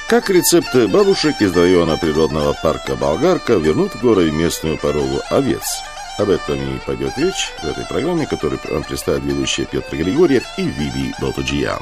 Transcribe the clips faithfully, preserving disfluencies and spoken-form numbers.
Как рецепты бабушек из района природного парка Болгарка вернут в горы местную породу овец? Об этом и пойдет речь в этой программе, которую вам представят ведущие Петр Григорьев и Виби Болтуджиян.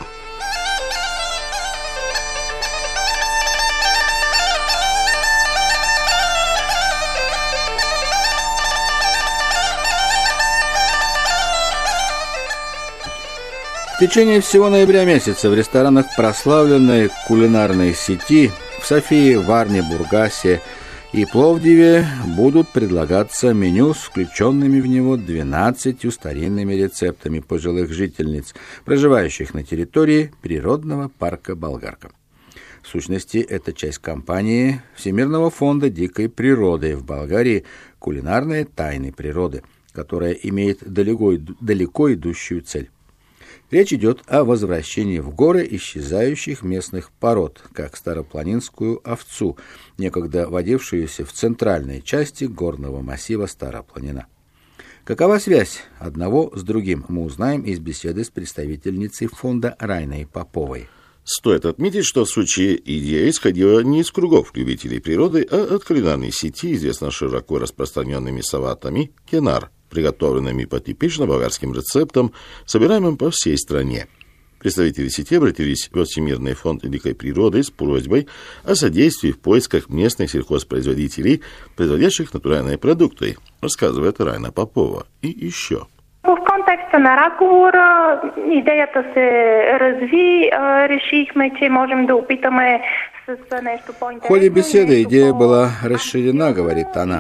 В течение всего ноября месяца в ресторанах прославленной кулинарной сети в Софии, Варне, Бургасе и Пловдиве будут предлагаться меню с включенными в него двенадцатью старинными рецептами пожилых жительниц, проживающих на территории природного парка Болгарка. В сущности, это часть кампании Всемирного фонда дикой природы в Болгарии «Кулинарные тайны природы», которая имеет далеко, далеко идущую цель. Речь идет о возвращении в горы исчезающих местных пород, как старопланинскую овцу, некогда водившуюся в центральной части горного массива Старопланина. Какова связь одного с другим, мы узнаем из беседы с представительницей фонда Райной Поповой. Стоит отметить, что в случае идея исходила не из кругов любителей природы, а от кулинарной сети, известно широко распространенными салатами «Кенар», приготовленными по типично болгарским рецептам, собираемым по всей стране. Представители сети обратились в Всемирный фонд дикой природы с просьбой о содействии в поисках местных сельхозпроизводителей, производящих натуральные продукты, рассказывает Райна Попова. И еще. В контексте на разговора идеята се разви, решихме, че можем да опитаме с нещо по-интересно. В ходе беседы идея была расширена, говорит она.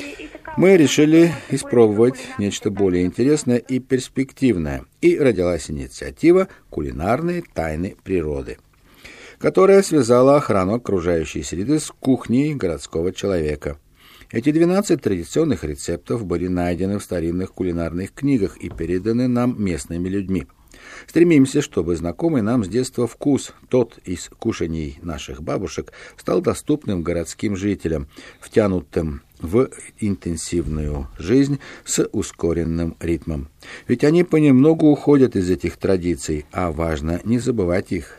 Мы решили испробовать нечто более интересное и перспективное, и родилась инициатива «Кулинарные тайны природы», которая связала охрану окружающей среды с кухней городского человека. Эти двенадцать традиционных рецептов были найдены в старинных кулинарных книгах и переданы нам местными людьми. Стремимся, чтобы знакомый нам с детства вкус, тот из кушаний наших бабушек, стал доступным городским жителям, втянутым в интенсивную жизнь с ускоренным ритмом. Ведь они понемногу уходят из этих традиций, а важно не забывать их.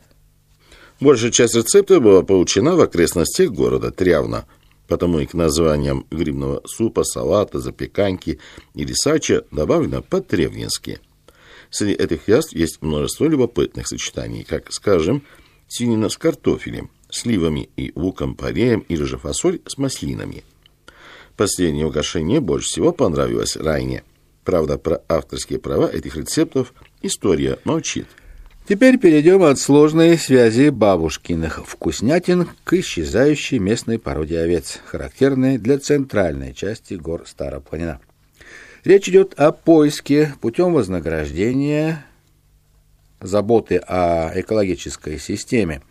Большая часть рецептов была получена в окрестностях города Трявна, потому и к названиям грибного супа, салата, запеканки или сача добавлено по-тревнински. Среди этих яств есть множество любопытных сочетаний, как, скажем, свинина с картофелем, сливами и луком-пореем или же фасоль с маслинами. Последнее угощение больше всего понравилось Райне. Правда, про авторские права этих рецептов история молчит. Теперь перейдем от сложной связи бабушкиных вкуснятин к исчезающей местной породе овец, характерной для центральной части гор Старопланина. Речь идет о поиске путем вознаграждения, заботы о экологической системе,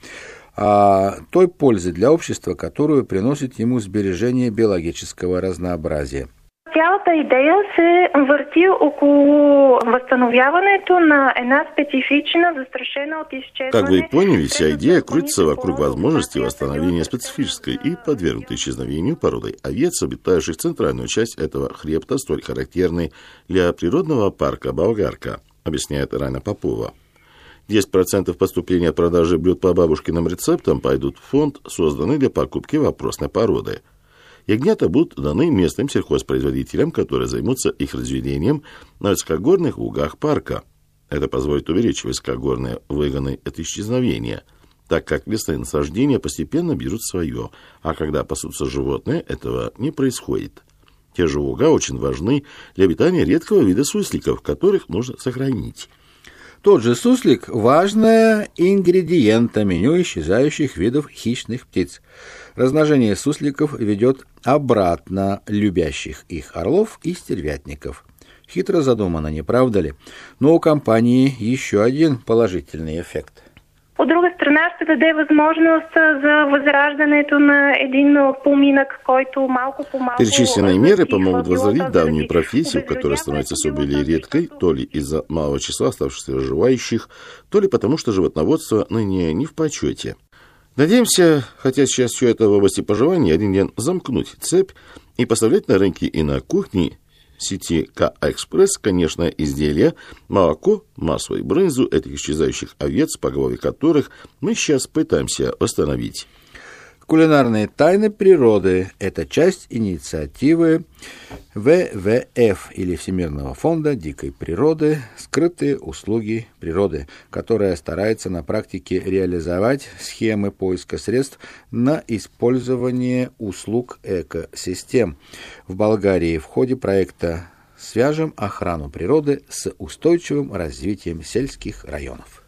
о той пользы для общества, которую приносит ему сбережение биологического разнообразия. Цялата идея се върти около възстановяването на една специфична, застрашена от изчезване. Как вы и поняли, вся идея крутится вокруг возможности восстановления специфической и подвергнутой исчезновению породы овец, обитающих центральную часть этого хребта, столь характерной для природного парка Болгарка, объясняет Райна Попова. десять процентов поступления от продажи блюд по бабушкиным рецептам пойдут в фонд, созданный для покупки вопросной породы. Ягнята будут даны местным сельхозпроизводителям, которые займутся их разведением на высокогорных лугах парка. Это позволит уберечь высокогорные выгоны от исчезновения, так как лесные насаждения постепенно берут свое, а когда пасутся животные, этого не происходит. Те же луга очень важны для обитания редкого вида сусликов, которых нужно сохранить. Тот же суслик – важная ингредиента меню исчезающих видов хищных птиц. Размножение сусликов ведет обратно любящих их орлов и стервятников. Хитро задумано, не правда ли? Но у компании еще один положительный эффект. От друга страна ще даде възможност за възраждането на един поминък, който малко по малко... Перечисленные меры помогут возродить давнюю профессию, которая становится все более редкой, то ли из-за малого числа оставшихся желающих, то ли потому, что животноводство ныне не в почете. Надеемся, хотя сейчас все это в области поживания, один день замкнуть цепь и поставлять на рынке и на кухне сети К-Экспресс, конечно, изделия, молоко, масло и брынзу этих исчезающих овец, поголовье которых мы сейчас пытаемся восстановить. Кулинарные тайны природы – это часть инициативы вэ вэ эф или Всемирного фонда дикой природы «Скрытые услуги природы», которая старается на практике реализовать схемы поиска средств на использование услуг экосистем. В Болгарии в ходе проекта «Свяжем охрану природы с устойчивым развитием сельских районов».